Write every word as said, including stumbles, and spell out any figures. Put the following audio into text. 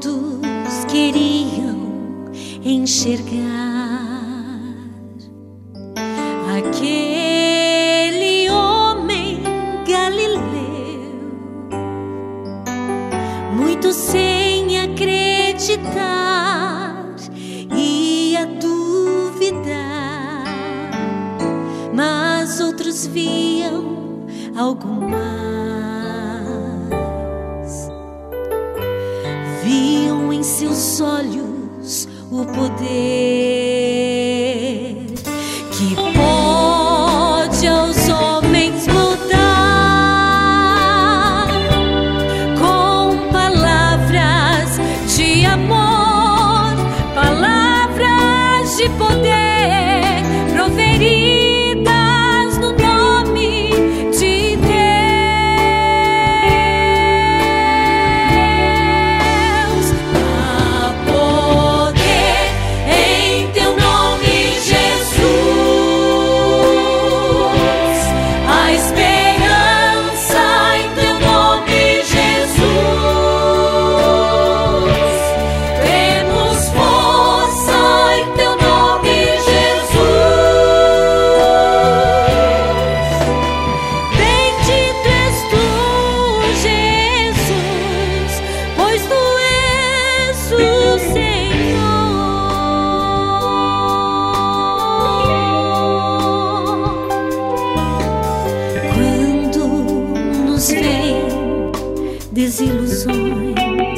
todos queriam enxergar aquele homem galileu, muito sem acreditar, ia duvidar, mas outros viam algo mais. Viam em seus olhos o poder que pode aos homens mudar com palavras de amor, palavras de poder proferidas no nome de Deus. Há poder em teu nome, Jesus. Há esperança em teu nome, Jesus. Temos força em teu nome, Jesus. Bendito és tu, Jesus, pois tu és o Senhor. Quando nos vem desilusões,